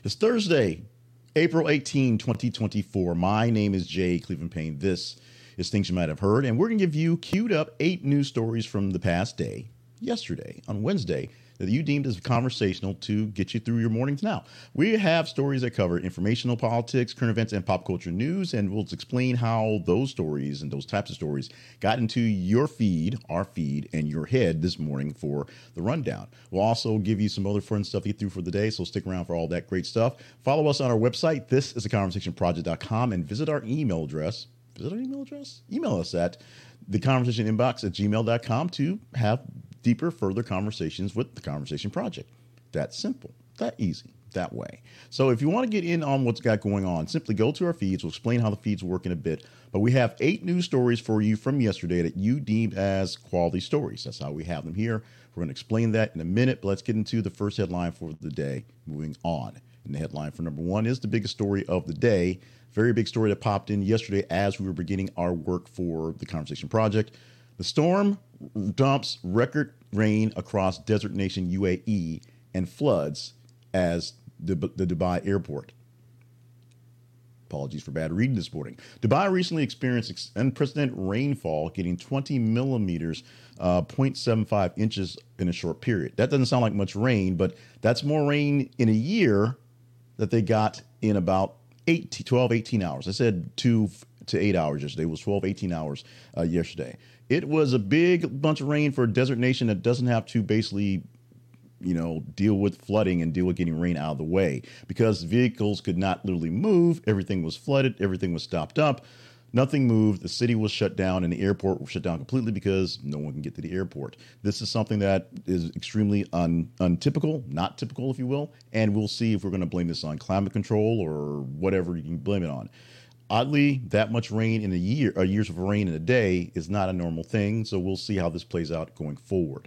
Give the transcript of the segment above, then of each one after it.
It's Thursday, April 18, 2024. My name is Jay Cleveland Payne. This is Things You Might Have Heard, and we're going to give you queued up 8 news stories from the past day, yesterday, on Wednesday, that you deemed as conversational to get you through your mornings now. We have stories that cover informational, politics, current events, and pop culture news, and we'll explain how those stories and those types of stories got into your feed, our feed, and your head this morning for the rundown. We'll also give you some other fun stuff to get through for the day, so stick around for all that great stuff. Follow us on our website, thisisaconversationproject.com, and visit our email address. Email us at theconversationinbox@gmail.com to have deeper, further conversations with the Conversation Project. That simple, that easy, that way. So if you want to get in on what's got going on, simply go to our feeds. We'll explain how the feeds work in a bit. But we have 8 news stories for you from yesterday that you deemed as quality stories. That's how we have them here. We're going to explain that in a minute, but let's get into the first headline for the day. Moving on. And the headline for number 1 is the biggest story of the day. Very big story that popped in yesterday as we were beginning our work for the Conversation Project. The storm dumps record rain across desert nation UAE and floods as the Dubai airport. Apologies for bad reading this morning. Dubai recently experienced unprecedented rainfall, getting 20 millimeters, 0.75 inches in a short period. That doesn't sound like much rain, but that's more rain in a year that they got in about 12, 18 hours. I said 2 to 8 hours yesterday. It was 12, 18 hours yesterday. It was a big bunch of rain for a desert nation that doesn't have to basically, deal with flooding and deal with getting rain out of the way, because vehicles could not literally move. Everything was flooded. Everything was stopped up. Nothing moved. The city was shut down and the airport was shut down completely because no one can get to the airport. This is something that is extremely untypical, not typical, if you will. And we'll see if we're going to blame this on climate control or whatever you can blame it on. Oddly, that much rain in a year, years of rain in a day is not a normal thing. So we'll see how this plays out going forward.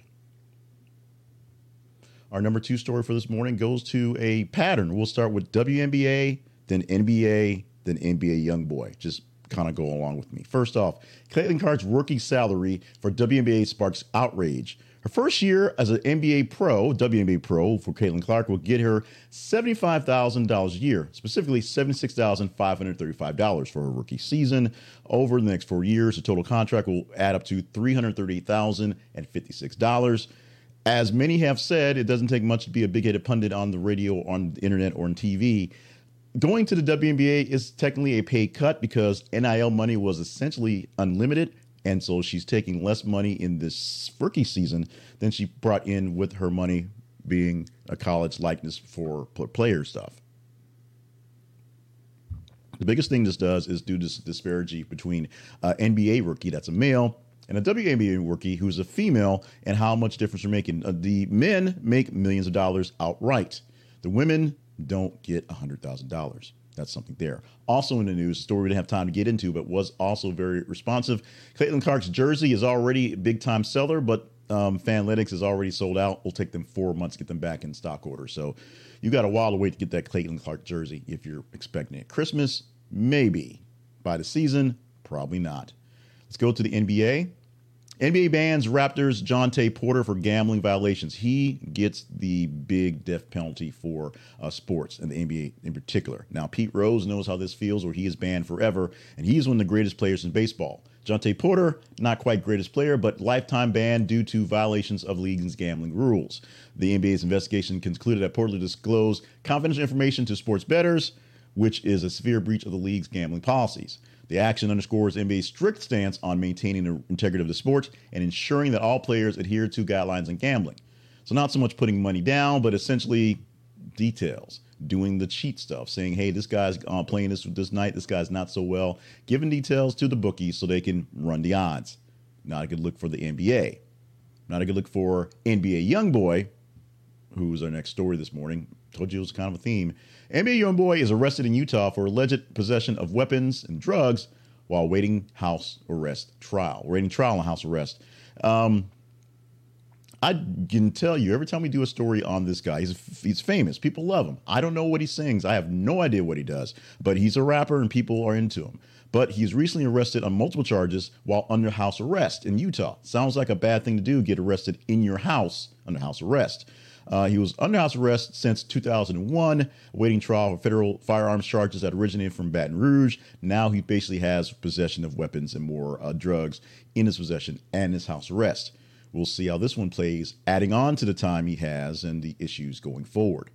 Our number 2 story for this morning goes to a pattern. We'll start with WNBA, then NBA, then NBA Youngboy. Just kind of go along with me. First off, Caitlin Clark's rookie salary for WNBA sparks outrage. Her first year as an WNBA pro for Caitlin Clark will get her $75,000 a year, specifically $76,535 for her rookie season. Over the next 4 years, the total contract will add up to $338,056. As many have said, it doesn't take much to be a big-headed pundit on the radio, on the internet, or on TV. Going to the WNBA is technically a pay cut because NIL money was essentially unlimited. And so she's taking less money in this rookie season than she brought in with her money being a college likeness for player stuff. The biggest thing this does is do this disparity between NBA rookie, that's a male, and a WNBA rookie who's a female, and how much difference they're making. The men make millions of dollars outright. The women don't get $100,000. That's something there. Also in the news, story we didn't have time to get into, but was also very responsive. Caitlin Clark's jersey is already a big-time seller, but Fanlytics is already sold out. It'll take them 4 months to get them back in stock order. So you got a while to wait to get that Caitlin Clark jersey if you're expecting it. Christmas, maybe. By the season, probably not. Let's go to the NBA. NBA bans Raptors' Jontay Porter for gambling violations. He gets the big death penalty for sports and the NBA in particular. Now, Pete Rose knows how this feels, where he is banned forever, and he's one of the greatest players in baseball. Jontay Porter, not quite greatest player, but lifetime ban due to violations of league's gambling rules. The NBA's investigation concluded that Porter disclosed confidential information to sports bettors, which is a severe breach of the league's gambling policies. The action underscores NBA's strict stance on maintaining the integrity of the sport and ensuring that all players adhere to guidelines on gambling. So not so much putting money down, but essentially details, doing the cheat stuff, saying, hey, this guy's playing this night, this guy's not so well, giving details to the bookies so they can run the odds. Not a good look for the NBA. Not a good look for NBA Youngboy, who's our next story this morning. Told you it was kind of a theme. NBA Youngboy is arrested in Utah for alleged possession of weapons and drugs while waiting house arrest trial. Waiting trial and house arrest. I can tell you, every time we do a story on this guy, he's famous. People love him. I don't know what he sings. I have no idea what he does, but he's a rapper and people are into him. But he's recently arrested on multiple charges while under house arrest in Utah. Sounds like a bad thing to do, get arrested in your house under house arrest. He was under house arrest since 2001, awaiting trial for federal firearms charges that originated from Baton Rouge. Now he basically has possession of weapons and more drugs in his possession and his house arrest. We'll see how this one plays, adding on to the time he has and the issues going forward.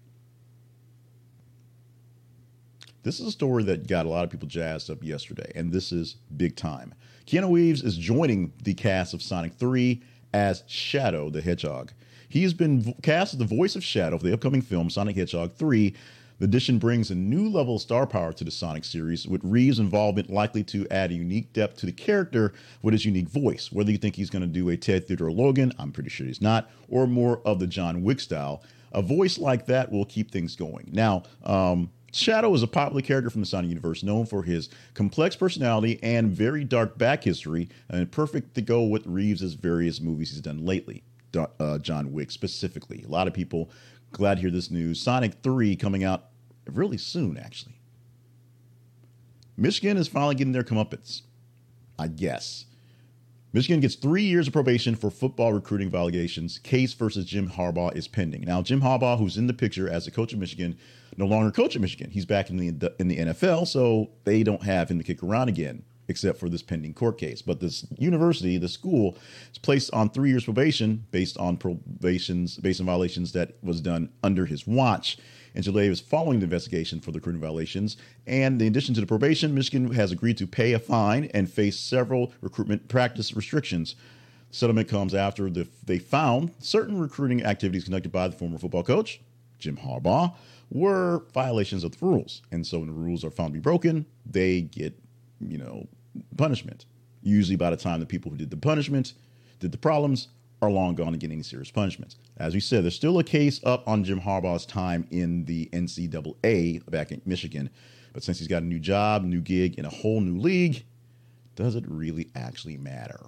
This is a story that got a lot of people jazzed up yesterday, and this is big time. Keanu Reeves is joining the cast of Sonic 3 as Shadow the Hedgehog. He has been cast as the voice of Shadow for the upcoming film Sonic Hedgehog 3. The addition brings a new level of star power to the Sonic series, with Reeves' involvement likely to add a unique depth to the character with his unique voice. Whether you think he's going to do a Ted Theodore Logan, I'm pretty sure he's not, or more of the John Wick style, a voice like that will keep things going. Now, Shadow is a popular character from the Sonic universe, known for his complex personality and very dark back history, and perfect to go with Reeves' various movies he's done lately. John Wick specifically. A lot of people glad to hear this news. Sonic 3 coming out really soon, actually. Michigan is finally getting their comeuppance, I guess. Michigan gets 3 years of probation for football recruiting violations. Case versus Jim Harbaugh is pending. Now, Jim Harbaugh, who's in the picture as the coach of Michigan, no longer coach of Michigan. He's back in the NFL, so they don't have him to kick around again, except for this pending court case. But this university, the school, is placed on 3 years probation based on violations that was done under his watch. And Gillette is following the investigation for the recruiting violations. And in addition to the probation, Michigan has agreed to pay a fine and face several recruitment practice restrictions. Settlement comes after they found certain recruiting activities conducted by the former football coach, Jim Harbaugh, were violations of the rules. And so when the rules are found to be broken, they get, punishment. Usually by the time the people who did the punishment, did the problems, are long gone and getting any serious punishments. As we said, there's still a case up on Jim Harbaugh's time in the NCAA back in Michigan. But since he's got a new job, new gig, in a whole new league, does it really actually matter?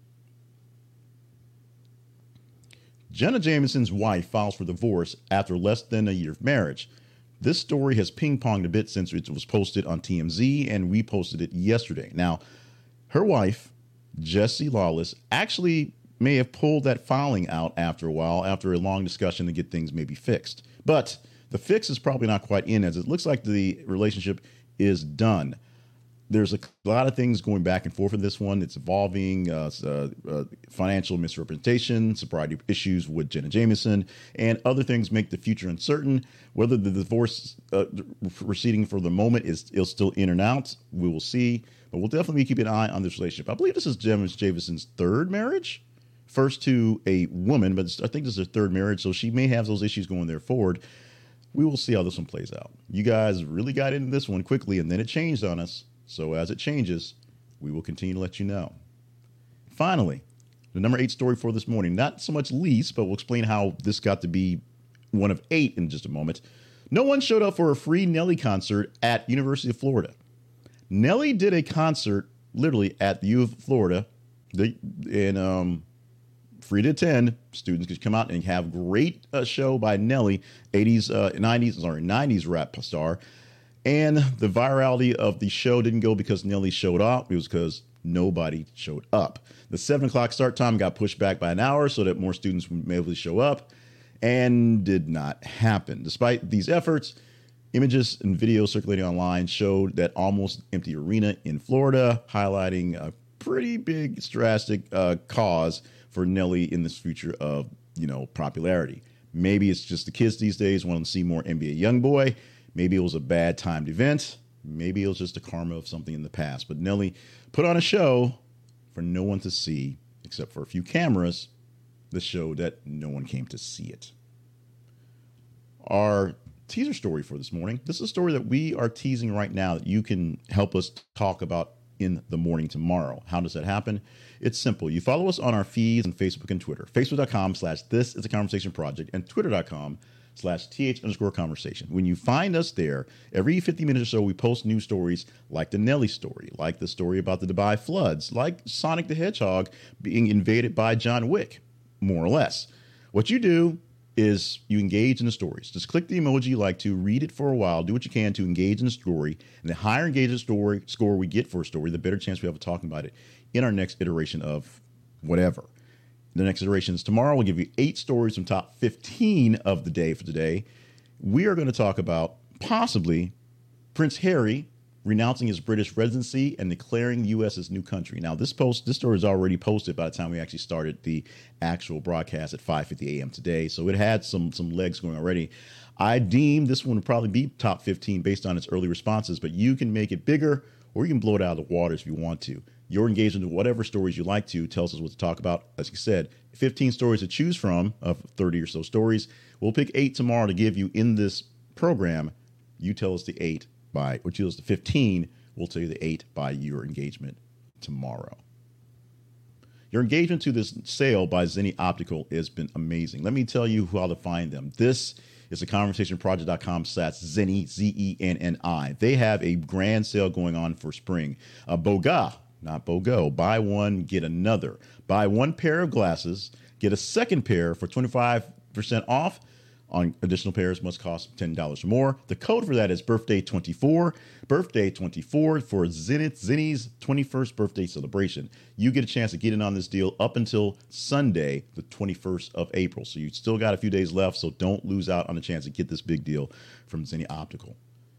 Jenna Jameson's wife files for divorce after less than a year of marriage. This story has ping-ponged a bit since it was posted on TMZ, and we posted it yesterday. Now, her wife, Jessie Lawless, actually may have pulled that filing out after a while, after a long discussion to get things maybe fixed. But the fix is probably not quite in, as it looks like the relationship is done. There's a lot of things going back and forth in this one. It's evolving, financial misrepresentation, sobriety issues with Jenna Jameson, and other things make the future uncertain. Whether the divorce proceeding for the moment is still in and out, we will see. But we'll definitely keep an eye on this relationship. I believe this is Jenna Jameson's third marriage. First to a woman, but I think this is her third marriage, so she may have those issues going there forward. We will see how this one plays out. You guys really got into this one quickly, and then it changed on us. So as it changes, we will continue to let you know. Finally, the number 8 story for this morning, not so much least, but we'll explain how this got to be one of 8 in just a moment. No one showed up for a free Nelly concert at University of Florida. Nelly did a concert literally at the U of Florida, free to attend. Students could come out and have great show by Nelly, 90s rap star. And the virality of the show didn't go because Nelly showed up. It was because nobody showed up. The 7 o'clock start time got pushed back by an hour so that more students would be able to show up, and did not happen. Despite these efforts, images and videos circulating online showed that almost empty arena in Florida, highlighting a pretty big, drastic cause for Nelly in this future of, popularity. Maybe it's just the kids these days want to see more NBA Youngboy. Maybe it was a bad timed event. Maybe it was just a karma of something in the past. But Nelly put on a show for no one to see, except for a few cameras, the show that no one came to see it. Our teaser story for this morning. This is a story that we are teasing right now that you can help us talk about in the morning tomorrow. How does that happen? It's simple. You follow us on our feeds on Facebook and Twitter. Facebook.com/This Is a Conversation Project and Twitter.com/TH_conversation. When you find us there, every 50 minutes or so, we post news stories like the Nelly story, like the story about the Dubai floods, like Sonic the Hedgehog being invaded by John Wick, more or less. What you do is you engage in the stories. Just click the emoji you like to, read it for a while, do what you can to engage in the story. And the higher engagement score we get for a story, the better chance we have of talking about it in our next iteration of whatever. The next iteration is tomorrow. We'll give you 8 stories from top 15 of the day for today. We are going to talk about possibly Prince Harry renouncing his British residency and declaring the U.S. as new country. Now, this story is already posted by the time we actually started the actual broadcast at 5:50 a.m. today, so it had some legs going already. I deem this one would probably be top 15 based on its early responses, but you can make it bigger or you can blow it out of the water if you want to. Your engagement with whatever stories you like to tells us what to talk about. As you said, 15 stories to choose from of 30 or so stories. We'll pick 8 tomorrow to give you in this program. You tell us the 8 by, or tell us the 15. We'll tell you the 8 by your engagement tomorrow. Your engagement to this sale by Zenni Optical has been amazing. Let me tell you how to find them. This is theconversationproject.com/Zenni, Zenni. They have a grand sale going on for spring. Boga, not BOGO. Buy one, get another. Buy one pair of glasses, get a second pair for 25% off. On additional pairs must cost $10 or more. The code for that is birthday24. Birthday24 for Zenni's 21st birthday celebration. You get a chance to get in on this deal up until Sunday, the 21st of April. So you still got a few days left, so don't lose out on the chance to get this big deal from Zenni Optical.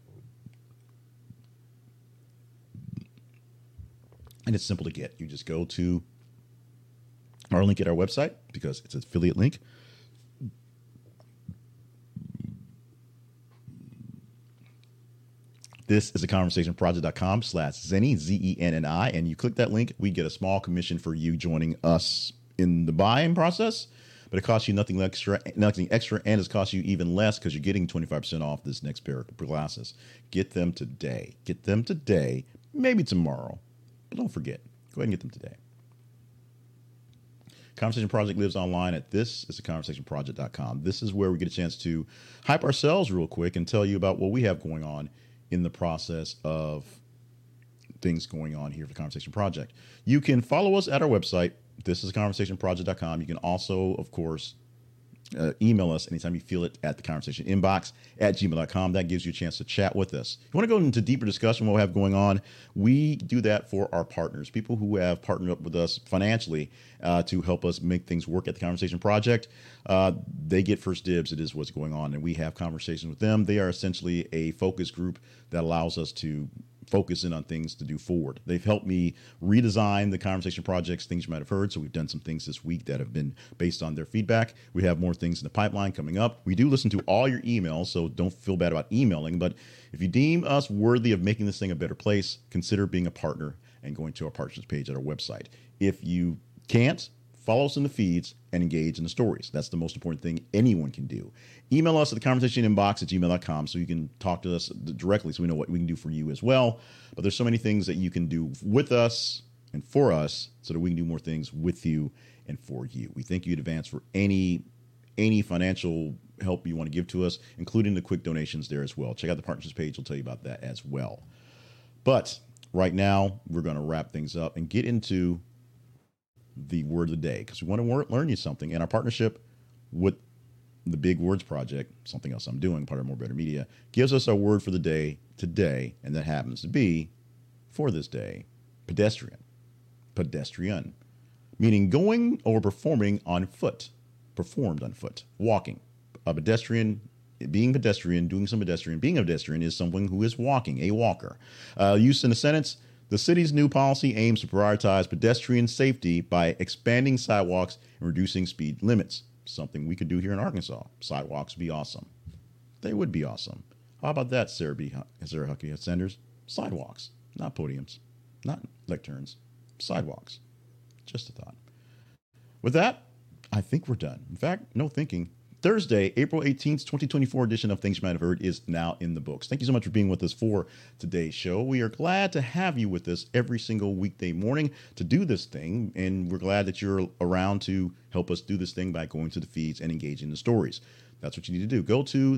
And it's simple to get. You just go to our link at our website because it's an affiliate link. This is theconversationproject.com/Zenni, Zenni, and you click that link, we get a small commission for you joining us in the buying process, but it costs you nothing extra, and it's cost you even less because you're getting 25% off this next pair of glasses. Get them today. Get them today, maybe tomorrow, but don't forget, go ahead and get them today. Conversation Project lives online at thisistheconversationproject.com. This is where we get a chance to hype ourselves real quick and tell you about what we have going on in the process of things going on here for the Conversation Project. You can follow us at our website. This is conversationproject.com. You can also, of course, email us anytime you feel it at the conversation inbox at gmail.com. That gives you a chance to chat with us. If you want to go into deeper discussion what we have going on, we do that for our partners, people who have partnered up with us financially to help us make things work at the Conversation Project. They get first dibs. It is what's going on, and we have conversations with them. They are essentially a focus group that allows us to focus in on things to do forward. They've helped me redesign the Conversation Projects, things you might have heard. So we've done some things this week that have been based on their feedback. We have more things in the pipeline coming up. We do listen to all your emails, so don't feel bad about emailing. But if you deem us worthy of making this thing a better place, consider being a partner and going to our partners page at our website. If you can't, follow us in the feeds and engage in the stories. That's the most important thing anyone can do. Email us at the conversation inbox at gmail.com so you can talk to us directly so we know what we can do for you as well. But there's so many things that you can do with us and for us so that we can do more things with you and for you. We thank you in advance for any financial help you want to give to us, including the quick donations there as well. Check out the partnerships page. We'll tell you about that as well. But right now, we're going to wrap things up and get into the word of the day because we want to learn you something. And our partnership with the Big Words Project, something else I'm doing, part of More Better Media, gives us our word for the day today, and that happens to be, for this day, pedestrian. Pedestrian, meaning going or performing on foot, performed on foot, walking. A pedestrian, being pedestrian, doing some pedestrian, being a pedestrian is someone who is walking, a walker. Used in a sentence, the city's new policy aims to prioritize pedestrian safety by expanding sidewalks and reducing speed limits. Something we could do here in Arkansas. Sidewalks would be awesome. They would be awesome. How about that, Sarah Huckabee Sanders? Sidewalks, not podiums, not lecterns, sidewalks. Just a thought. With that, I think we're done. In fact, no thinking. Thursday, April 18th, 2024 edition of Things You Might Have Heard is now in the books. Thank you so much for being with us for today's show. We are glad to have you with us every single weekday morning to do this thing, and we're glad that you're around to help us do this thing by going to the feeds and engaging in the stories. That's what you need to do. Go to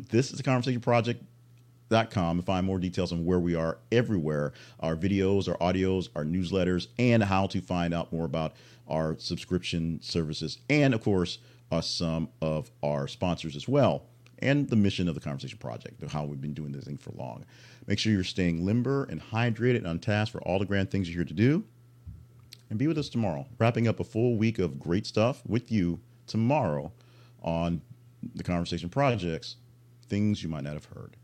thisistheconversationproject.com and find more details on where we are everywhere, our videos, our audios, our newsletters, and how to find out more about our subscription services, and of course, some of our sponsors as well, and the mission of the Conversation Project, how we've been doing this thing for long. Make sure you're staying limber and hydrated and on task for all the grand things you're here to do. and be with us tomorrow, wrapping up a full week of great stuff with you tomorrow on the Conversation Projects, things you might not have heard.